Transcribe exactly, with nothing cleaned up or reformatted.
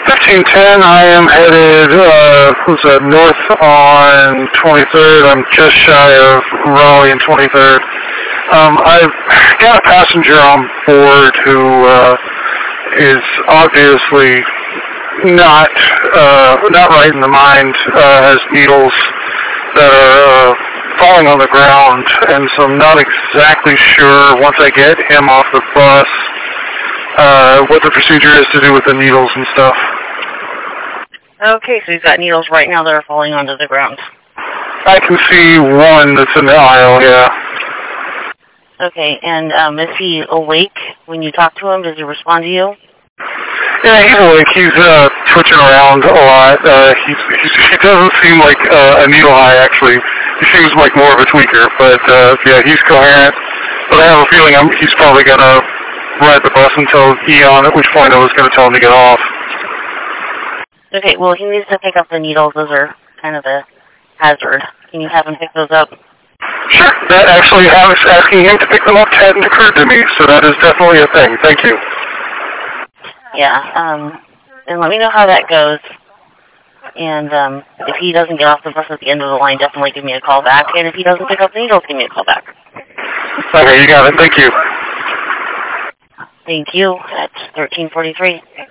fifteen ten, I am headed, uh, what's that, north on twenty-third. I'm just shy of Raleigh and twenty-third. Um, I've got a passenger on board who, uh, is obviously not, uh, not right in the mind, uh, has needles that are, uh, falling on the ground, and so I'm not exactly sure, once I get him off the bus, uh, what the procedure is to do with the needles and stuff. Okay, so he's got needles right now that are falling onto the ground. I can see one that's in the aisle, yeah. Okay, and um, is he awake when you talk to him? Does he respond to you? Yeah, he's awake. He's uh, twitching around a lot. Uh, he's, he's, he doesn't seem like uh, a needle high, actually. He seems like more of a tweaker, but uh, yeah, he's coherent. But I have a feeling I'm, he's probably going to ride the bus until Eon, at which point I was going to tell him to get off. Okay, well, he needs to pick up the needles. Those are kind of a hazard. Can you have him pick those up? Sure. That actually, I was asking him to pick them up hadn't occurred to me, so that is definitely a thing. Thank you. Yeah, um, and let me know how that goes. And um, if he doesn't get off the bus at the end of the line, definitely give me a call back. And if he doesn't pick up the needles, give me a call back. Okay, you got it. Thank you. Thank you. That's thirteen forty-three.